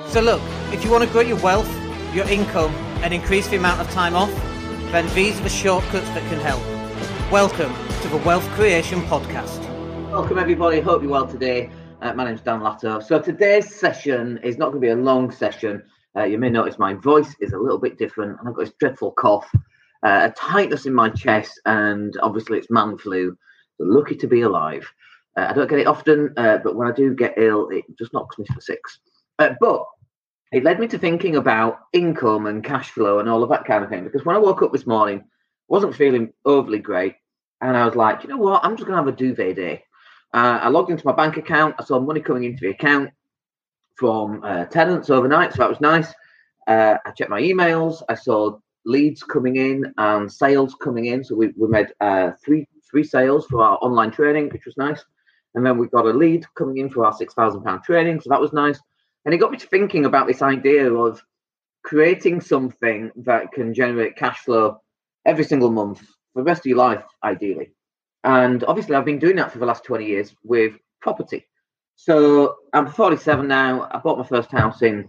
So look, if you want to grow your wealth, your income, and increase the amount of time off, then these are the shortcuts that can help. Welcome to the Wealth Creation Podcast. Welcome everybody, hope you're well today. My name's Dan Latto. So today's session is not going to be a long session. You may notice my voice is a little bit different, and I've got this dreadful cough, a tightness in my chest, and obviously it's man flu. So lucky to be alive. I don't get it often, but when I do get ill, it just knocks me for six. But it led me to thinking about income and cash flow and all of that kind of thing. Because when I woke up this morning, I wasn't feeling overly great. And I was like, you know what? I'm just going to have a duvet day. I logged into my bank account. I saw money coming into the account from tenants overnight. So that was nice. I checked my emails. I saw leads coming in and sales coming in. So we made three sales for our online training, which was nice. And then we got a lead coming in for our £6,000 training. So that was nice. And it got me to thinking about this idea of creating something that can generate cash flow every single month for the rest of your life, ideally. And obviously, I've been doing that for the last 20 years with property. So I'm 47 now. I bought my first house in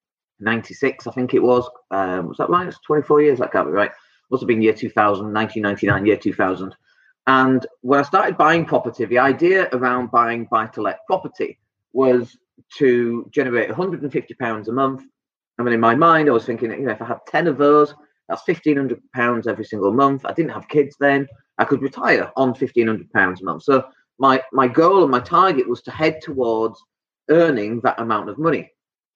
96, I think it was. Was that right? It's 24 years. That can't be right. Must have been year 2000, 1999, year 2000. And when I started buying property, the idea around buying buy-to-let property was to generate £150 a month. I mean, in my mind, I was thinking, if I had 10 of those, that's £1,500 every single month. I didn't have kids then. I could retire on £1,500 a month. So my goal and my target was to head towards earning that amount of money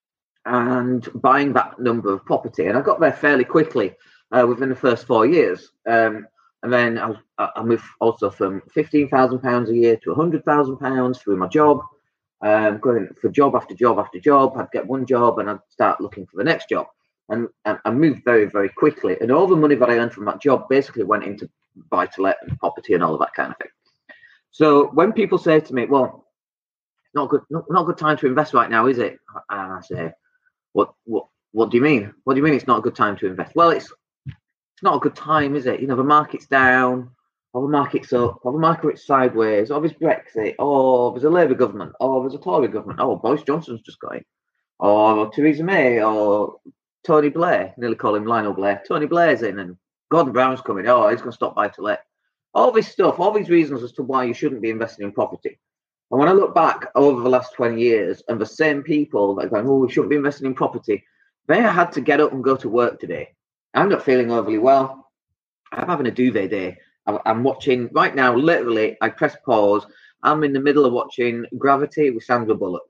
and buying that number of property. And I got there fairly quickly within the first 4 years. And then I moved also from £15,000 a year to £100,000 through my job. Going for job after job after job. I'd get one job and I'd start looking for the next job. And I moved very, very quickly. And all the money that I earned from that job basically went into buy-to-let and property and all of that kind of thing. So when people say to me, well, not a good time to invest right now, is it? And I say, what do you mean? What do you mean it's not a good time to invest? Well, it's not a good time, is it? The market's down, or the market's up, or the market's sideways, or there's Brexit, or there's a Labour government, or there's a Tory government, or Boris Johnson's just got in, or Theresa May, or Tony Blair, nearly call him Lionel Blair. Tony Blair's in, and Gordon Brown's coming. Oh, he's going to stop buy-to-let. All this stuff, all these reasons as to why you shouldn't be investing in property. And when I look back over the last 20 years, and the same people that are going, we shouldn't be investing in property, they had to get up and go to work today. I'm not feeling overly well. I'm having a duvet day. I'm watching right now, literally, I press pause. I'm in the middle of watching Gravity with Sandra Bullock.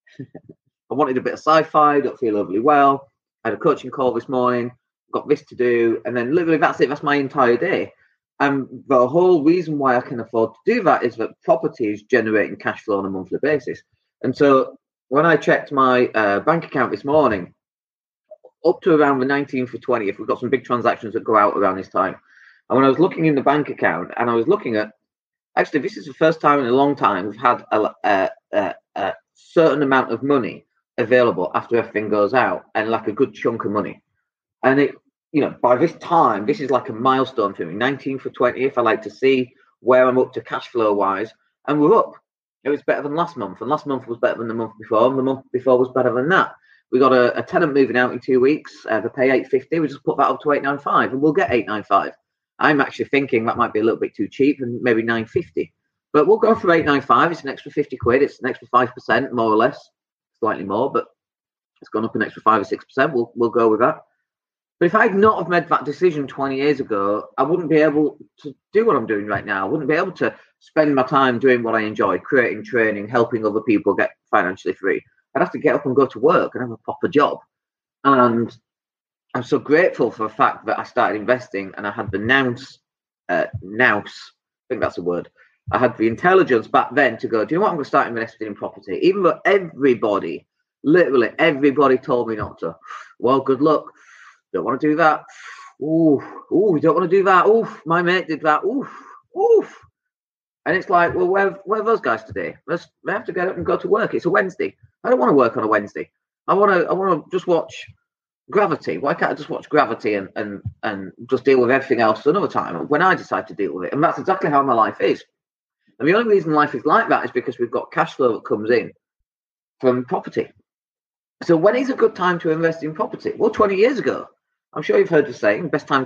I wanted a bit of sci-fi, don't feel overly well. I had a coaching call this morning, got this to do, and then literally that's it. That's my entire day. And the whole reason why I can afford to do that is that property is generating cash flow on a monthly basis. And so when I checked my bank account this morning, up to around the 19th or 20th, we've got some big transactions that go out around this time. And when I was looking in the bank account, and I was looking at, actually, this is the first time in a long time we've had a certain amount of money available after everything goes out, and like a good chunk of money. And it, by this time, this is like a milestone for me. 19th or 20th, I like to see where I'm up to cash flow wise, and we're up. It was better than last month, and last month was better than the month before, and the month before was better than that. We got a tenant moving out in 2 weeks. They pay $850. We just put that up to $895, and we'll get $895. I'm actually thinking that might be a little bit too cheap, and maybe $950. But we'll go for $895. It's an extra 50 quid. It's an extra 5%, more or less, slightly more, but it's gone up an extra 5 or 6%. We'll go with that. But if I'd not have made that decision 20 years ago, I wouldn't be able to do what I'm doing right now. I wouldn't be able to spend my time doing what I enjoy, creating training, helping other people get financially free. I'd have to get up and go to work and have a proper job. And I'm so grateful for the fact that I started investing, and I had the nous, I think that's a word. I had the intelligence back then to go, do you know what? I'm going to start investing in property. Even though everybody, literally everybody told me not to. Well, good luck. Don't want to do that. Ooh, we don't want to do that. Oof, my mate did that. Oof. And it's like, well, where are those guys today? They have to get up and go to work. It's a Wednesday. I don't want to work on a Wednesday. I want to just watch Gravity. Why can't I just watch Gravity and just deal with everything else another time when I decide to deal with it? And that's exactly how my life is. And the only reason life is like that is because we've got cash flow that comes in from property. So when is a good time to invest in property? Well, 20 years ago. I'm sure you've heard the saying, best time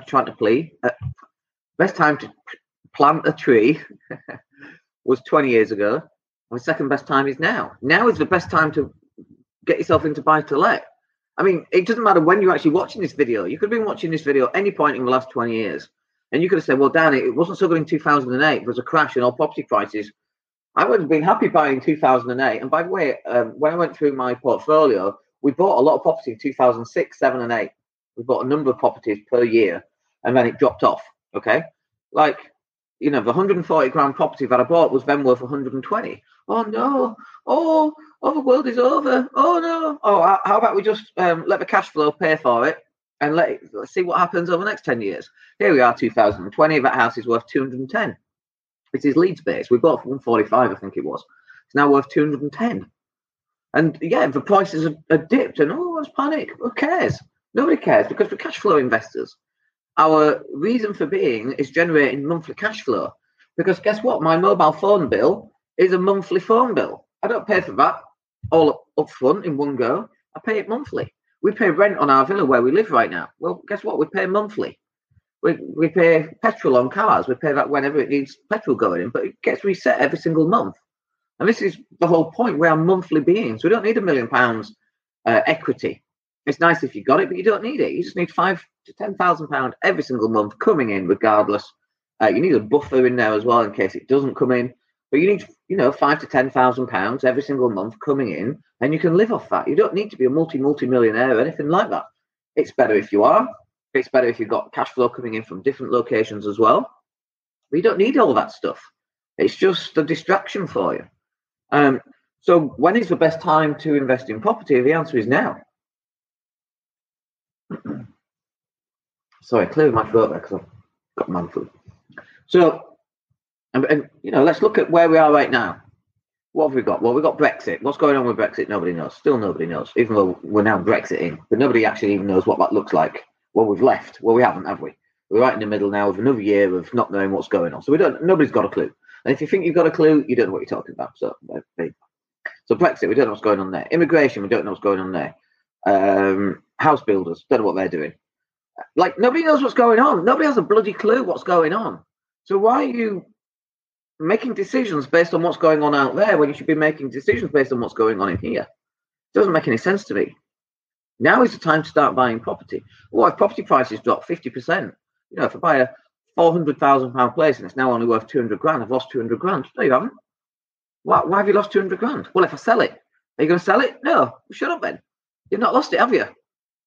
to plant a tree was 20 years ago. The second best time is now. Now is the best time to get yourself into buy-to-let. I mean, it doesn't matter when you're actually watching this video. You could have been watching this video at any point in the last 20 years. And you could have said, well, Dan, it wasn't so good in 2008. There was a crash in all property prices. I would have been happy buying 2008. And by the way, when I went through my portfolio, we bought a lot of property in 2006, 7 and 8. We bought a number of properties per year, and then it dropped off, okay? Like, the 140 grand property that I bought was then worth 120. Oh, no. Oh, the world is over. Oh, no. Oh, how about we just let the cash flow pay for it and let's see what happens over the next 10 years. Here we are, 2020. That house is worth 210. It is Leeds based. We bought for 145, I think it was. It's now worth 210. And yeah, the prices are dipped and there's panic. Who cares? Nobody cares, because for cash flow investors, our reason for being is generating monthly cash flow. Because guess what? My mobile phone bill is a monthly phone bill. I don't pay for that all up front in one go. I pay it monthly. We pay rent on our villa where we live right now. Well, guess what? We pay monthly. We pay petrol on cars. We pay that whenever it needs petrol going in, but it gets reset every single month. And this is the whole point. We are monthly beings. We don't need £1 million equity. It's nice if you got it, but you don't need it. You just need £5,000 to £10,000 every single month coming in, regardless. You need a buffer in there as well in case it doesn't come in. But you need, £5,000 to £10,000 every single month coming in, and you can live off that. You don't need to be a multi-millionaire or anything like that. It's better if you are. It's better if you've got cash flow coming in from different locations as well. But you don't need all that stuff. It's just a distraction for you. So when is the best time to invest in property? The answer is now. Sorry, clearing my throat there because I've got man flu. So, and let's look at where we are right now. What have we got? Well, we've got Brexit. What's going on with Brexit? Nobody knows. Still nobody knows, even though we're now Brexiting. But nobody actually even knows what that looks like. Well, we've left. Well, we haven't, have we? We're right in the middle now of another year of not knowing what's going on. So nobody's got a clue. And if you think you've got a clue, you don't know what you're talking about. So Brexit, we don't know what's going on there. Immigration, we don't know what's going on there. House builders, don't know what they're doing. Like, nobody knows what's going on. Nobody has a bloody clue what's going on. So why are you making decisions based on what's going on out there when you should be making decisions based on what's going on in here? It doesn't make any sense to me. Now is the time to start buying property. Well, if property prices drop 50%, if I buy a £400,000 place and it's now only worth 200 grand, I've lost 200 grand. No, you haven't. Why have you lost 200 grand? Well, if I sell it, are you going to sell it? No. Shut up then. You've not lost it, have you?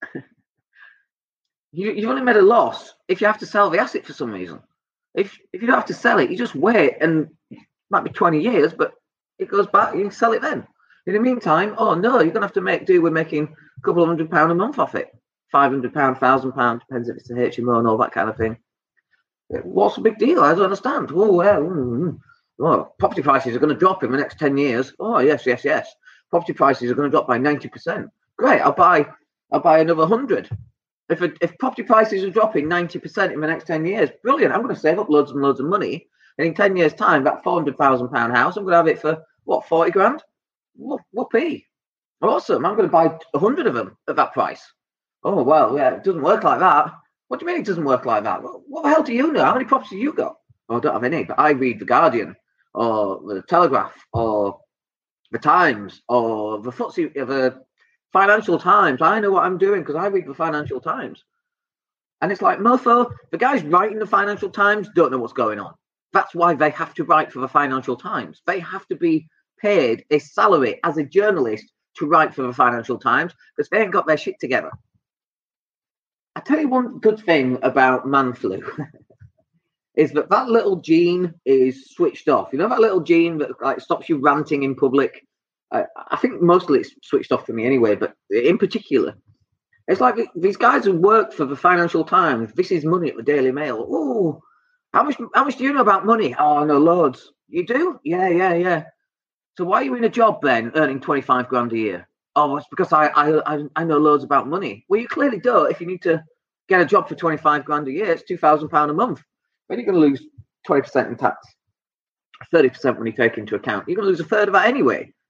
You've only made a loss if you have to sell the asset for some reason. If you don't have to sell it, you just wait, and it might be 20 years, but it goes back, you can sell it then. In the meantime, you're going to have to make do with making a couple of £100 a month off it. £500, £1,000, depends if it's a HMO and all that kind of thing. What's the big deal? I don't understand. Property prices are going to drop in the next 10 years. Oh, yes. Property prices are going to drop by 90%. Great, I'll buy another 100. If property prices are dropping 90% in the next 10 years, brilliant. I'm going to save up loads and loads of money. And in 10 years' time, that £400,000 house, I'm going to have it for, 40 grand? Whoopee. Awesome. I'm going to buy 100 of them at that price. Oh, well, yeah, it doesn't work like that. What do you mean it doesn't work like that? What the hell do you know? How many properties have you got? Well, I don't have any, but I read The Guardian or The Telegraph or The Times or the Financial Times. I know what I'm doing because I read the Financial Times. And it's like, mofo, the guys writing the Financial Times don't know what's going on. That's why they have to write for the Financial Times. They have to be paid a salary as a journalist to write for the Financial Times because they ain't got their shit together. I tell you one good thing about man flu is that little gene is switched off. You know that little gene that stops you ranting in public? I think mostly it's switched off for me anyway, but in particular, it's like these guys who work for the Financial Times. This is money at the Daily Mail. Oh, how much do you know about money? Oh, I know loads. You do? Yeah. So why are you in a job then, earning 25 grand a year? Oh, it's because I know loads about money. Well, you clearly don't. If you need to get a job for 25 grand a year, it's £2,000 a month. Then you're going to lose 20% in tax, 30% when you take into account. You're going to lose a third of that anyway.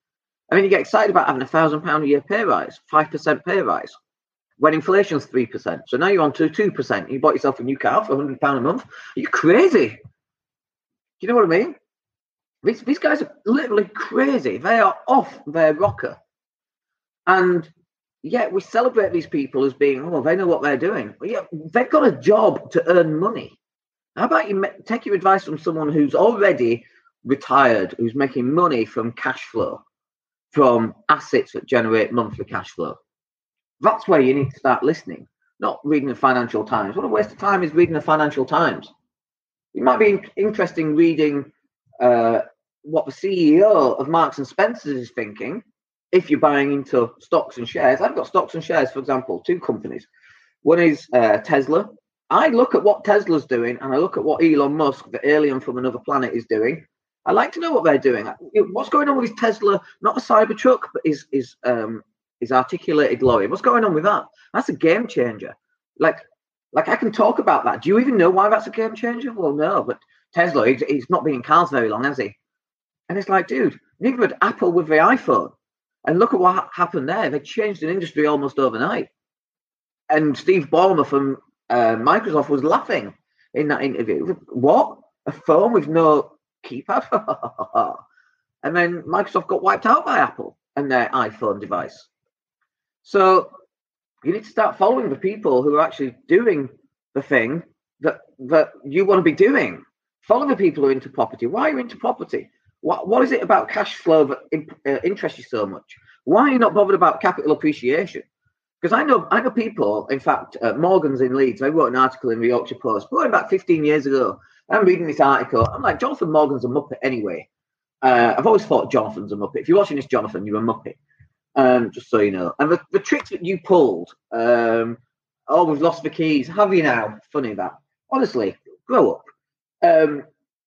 I mean, you get excited about having £1,000 a year pay rise, 5% pay rise, when inflation's 3%. So now you're on to 2%. You bought yourself a new car for £100 a month. Are you crazy? Do you know what I mean? These guys are literally crazy. They are off their rocker. And yet we celebrate these people as being, oh, they know what they're doing. Well, yeah, they've got a job to earn money. How about you take your advice from someone who's already retired, who's making money from cash flow, from assets that generate monthly cash flow? That's where you need to start listening, not reading the Financial Times. What a waste of time is reading the Financial Times. It might be interesting reading what the CEO of Marks and Spencer's is thinking if you're buying into stocks and shares. I've got stocks and shares, for example, 2 companies. One is Tesla. I look at what Tesla's doing and I look at what Elon Musk, the alien from another planet, is doing. I like to know what they're doing. What's going on with his Tesla? Not a Cybertruck, but his articulated lorry. What's going on with that? That's a game changer. Like I can talk about that. Do you even know why that's a game changer? Well, no, but Tesla, he's not been in cars very long, has he? And it's like, dude, neither had Apple with the iPhone. And look at what happened there. They changed an industry almost overnight. And Steve Ballmer from Microsoft was laughing in that interview. What? A phone with no keypad? And then Microsoft got wiped out by Apple and their iPhone device. So you need to start following the people who are actually doing the thing that you want to be doing. Follow the people who are into property. Why are you into property? What is it about cash flow that interests you so much? Why are you not bothered about capital appreciation? Because I know people, in fact, Morgan's in Leeds. I wrote an article in the Yorkshire Post going back 15 years ago. I'm reading this article. I'm like, Jonathan Morgan's a muppet anyway. I've always thought Jonathan's a muppet. If you're watching this, Jonathan, you're a muppet. Just so you know. And the tricks that you pulled, we've lost the keys. Have you now? Funny that. Honestly, grow up.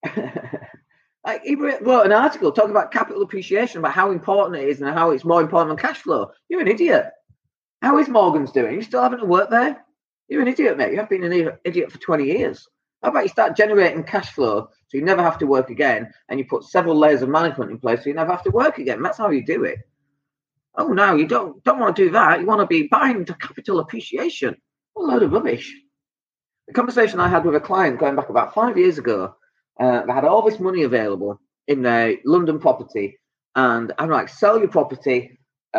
He wrote an article talking about capital appreciation, about how important it is and how it's more important than cash flow. You're an idiot. How is Morgan's doing? You still having to work there? You're an idiot, mate. You have been an idiot for 20 years. How about you start generating cash flow so you never have to work again, and you put several layers of management in place so you never have to work again? That's how you do it. Oh, no, you don't want to do that. You want to be buying into capital appreciation. What a load of rubbish. The conversation I had with a client going back about 5 years ago, they had all this money available in their London property, and I'm like, sell your property,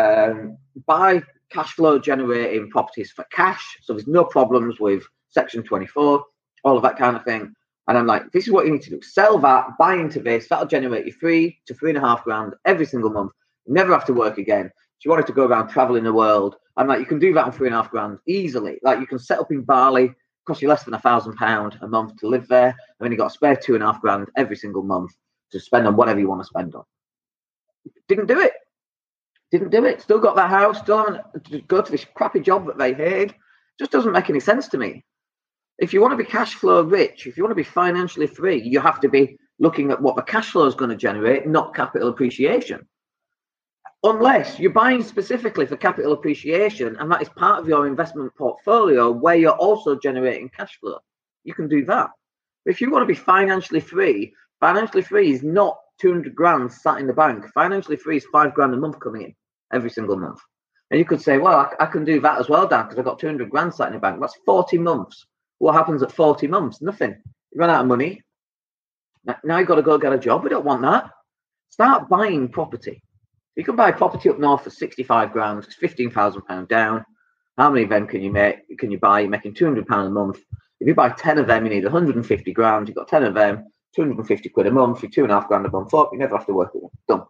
buy cash flow generating properties for cash, so there's no problems with Section 24, all of that kind of thing. And I'm like, this is what you need to do. Sell that, buy into this. That'll generate you $3,000 to $3,500 every single month. You never have to work again. If you wanted to go around traveling the world, I'm like, you can do that on $3,500 easily. Like, you can set up in Bali, cost you less than £1,000 a month to live there, and then you got to spare $2,500 every single month to spend on whatever you want to spend on. Didn't do it. Still got that house, still having to go to this crappy job that they hate. Just doesn't make any sense to me. If you want to be cash flow rich, if you want to be financially free, you have to be looking at what the cash flow is going to generate, not capital appreciation. Unless you're buying specifically for capital appreciation and that is part of your investment portfolio where you're also generating cash flow, you can do that. But if you want to be financially free is not 200 grand sat in the bank. Financially free is $5,000 a month coming in every single month. And you could say, well, I can do that as well, Dan, because I've got 200 grand sat in the bank. That's 40 months. What happens at 40 months? Nothing. You run out of money. Now you've got to go get a job. We don't want that. Start buying property. You can buy property up north for 65 grand, it's £15,000 down. How many of them can you buy? You're making £200 a month. If you buy 10 of them, you need 150 grand. You've got 10 of them, 250 quid a month, you're £2,500 a month up, you never have to work again. Done.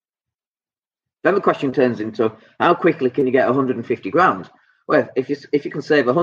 Then the question turns into, how quickly can you get 150 grand? Well, if you can save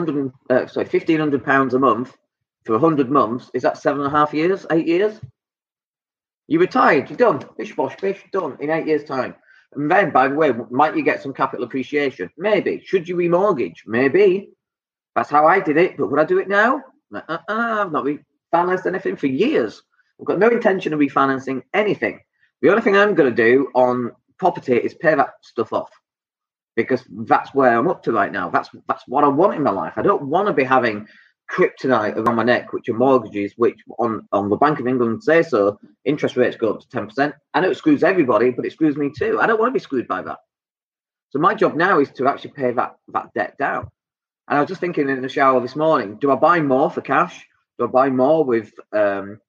£1,500 a month for 100 months, is that 7.5 years, 8 years? You retired, you're done. Bish bosh bish, done in 8 years' time. And then, by the way, might you get some capital appreciation? Maybe. Should you remortgage? Maybe. That's how I did it. But would I do it now? I've not refinanced anything for years. I've got no intention of refinancing anything. The only thing I'm going to do on property is pay that stuff off, because that's where I'm up to right now. That's what I want in my life. I don't want to be having kryptonite around my neck, which are mortgages, which on the Bank of England say so, interest rates go up to 10%. I know it screws everybody, but it screws me too. I don't want to be screwed by that. So my job now is to actually pay that debt down. And I was just thinking in the shower this morning, do I buy more for cash? Do I buy more with 50%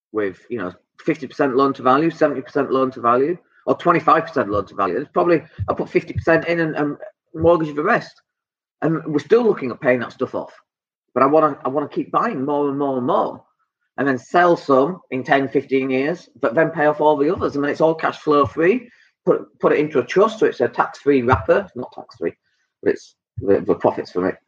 loan to value, 70% loan to value, or 25% loan to value? It's probably I'll put 50% in and mortgage the rest. And we're still looking at paying that stuff off. But I want to keep buying more and more and more, and then sell some in 10, 15 years, but then pay off all the others. And then it's all cash flow free. Put it into a trust, so it's a tax-free wrapper. It's not tax-free, but it's the profits from it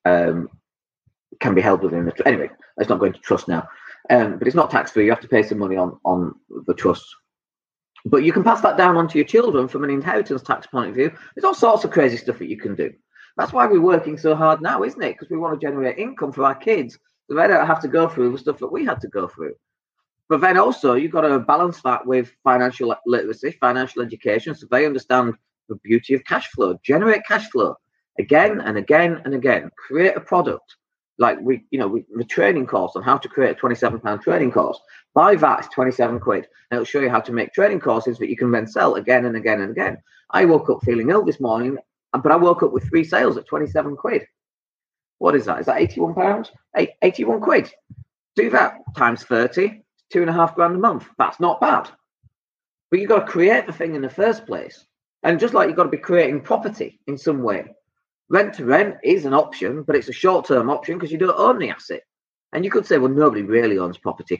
can be held within the. Anyway, let's not go into trust now. But it's not tax-free. You have to pay some money on the trust. But you can pass that down onto your children from an inheritance tax point of view. There's all sorts of crazy stuff that you can do. That's why we're working so hard now, isn't it? Because we want to generate income for our kids, so they don't have to go through the stuff that we had to go through. But then also, you've got to balance that with financial literacy, financial education, so they understand the beauty of cash flow. Generate cash flow again and again and again. Create a product. Like the training course on how to create a £27 training course. Buy that, it's 27 quid. And it'll show you how to make training courses that you can then sell again and again and again. I woke up feeling ill this morning, but I woke up with 3 sales at 27 quid. What is that? Is that £81? 81 quid. Do that times 30, £2,500 a month. That's not bad. But you've got to create the thing in the first place. And just like you've got to be creating property in some way. Rent to rent is an option, but it's a short-term option because you don't own the asset. And you could say, well, nobody really owns property.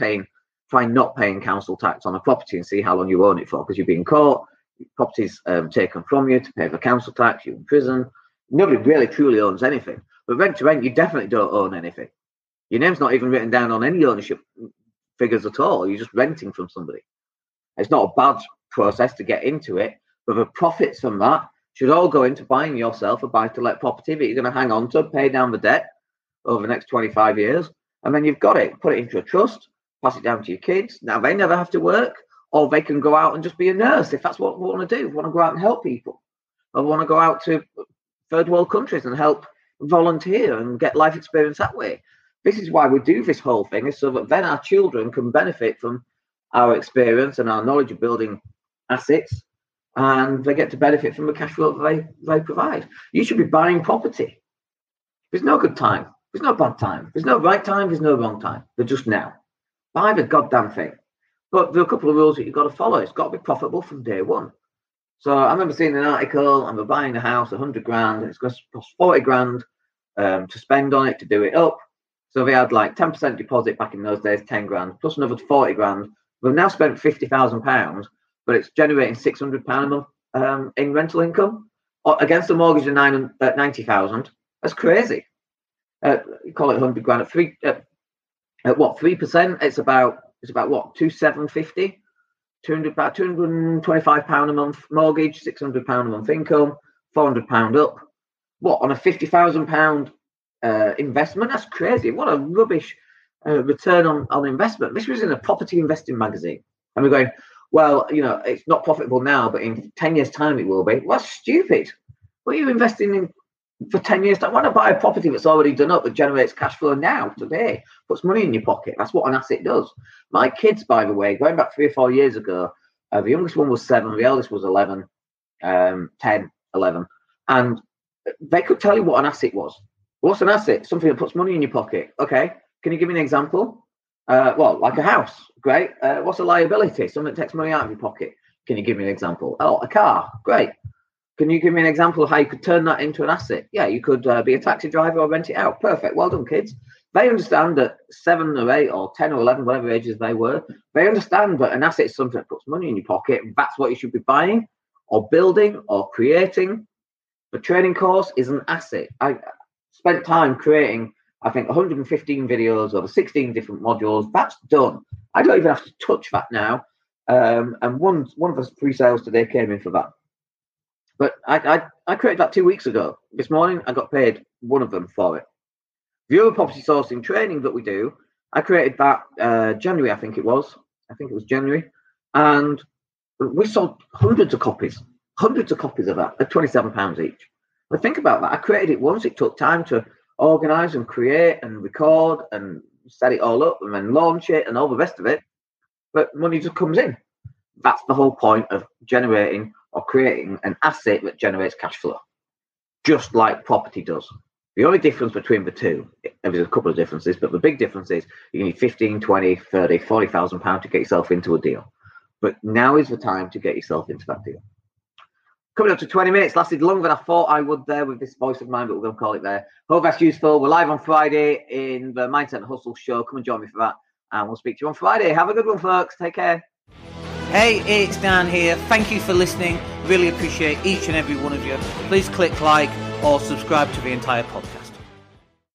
Try not paying council tax on a property and see how long you own it for, because you're being caught. Property's taken from you to pay for council tax. You're in prison. Nobody really truly owns anything. But rent to rent, you definitely don't own anything. Your name's not even written down on any ownership figures at all. You're just renting from somebody. It's not a bad process to get into it, but the profits from that should all go into buying yourself a buy-to-let property that you're going to hang on to, pay down the debt over the next 25 years, and then you've got it. Put it into a trust, pass it down to your kids. Now they never have to work, or they can go out and just be a nurse if that's what we want to do. We want to go out and help people, or want to go out to third world countries and help volunteer and get life experience that way. This is why we do this whole thing, is so that then our children can benefit from our experience and our knowledge of building assets, and they get to benefit from the cash flow that they provide. You should be buying property. There's no good time. There's no bad time. There's no right time. There's no wrong time. They're just now. Buy the goddamn thing. But there are a couple of rules that you've got to follow. It's got to be profitable from day one. So I remember seeing an article, and we're buying a house, 100 grand, and it's going to cost 40 grand to spend on it, to do it up. So they had like 10% deposit back in those days, 10 grand, plus another 40 grand. We've now spent £50,000, but it's generating £600 a month in rental income against a mortgage of 90,000. That's crazy. You call it 100 grand at what, 3%? It's about what, 2,750, about £225 a month mortgage, £600 a month income, £400 up. What, on a £50,000 investment? That's crazy. What a rubbish return on investment. This was in a property investing magazine, and we're going, well, it's not profitable now, but in 10 years' time it will be. Well, that's stupid. What are you investing in for 10 years' time? Why not buy a property that's already done up, that generates cash flow now, today, puts money in your pocket? That's what an asset does. My kids, by the way, going back 3 or 4 years ago, the youngest one was 7, the eldest was 11, 10, 11, and they could tell you what an asset was. What's an asset? Something that puts money in your pocket. Okay, can you give me an example? Well, like a house. Great. What's a liability? Something that takes money out of your pocket. Can you give me an example? Oh, a car. Great. Can you give me an example of how you could turn that into an asset? Yeah, you could be a taxi driver or rent it out. Perfect. Well done, kids. They understand that 7 or 8 or 10 or 11, whatever ages they were, they understand that an asset is something that puts money in your pocket. That's what you should be buying or building or creating. The training course is an asset. I spent time creating, I think, 115 videos over 16 different modules. That's done. I don't even have to touch that now. And one of the pre-sales today came in for that. But I created that 2 weeks ago. This morning, I got paid one of them for it. The other property sourcing training that we do, I created that January, I think it was. I think it was January. And we sold hundreds of copies of that at £27 each. But think about that. I created it once. It took time to organise and create and record and set it all up and then launch it and all the rest of it. But money just comes in. That's the whole point of generating or creating an asset that generates cash flow, just like property does. The only difference between the two, there's a couple of differences, but the big difference is you need 15, 20, 30, 40,000 pounds to get yourself into a deal. But now is the time to get yourself into that deal. Coming up to 20 minutes, lasted longer than I thought I would there with this voice of mine, but we're going to call it there. Hope that's useful. We're live on Friday in the Mindset and Hustle show. Come and join me for that. And we'll speak to you on Friday. Have a good one, folks. Take care. Hey, it's Dan here. Thank you for listening. Really appreciate each and every one of you. Please click like or subscribe to the entire podcast.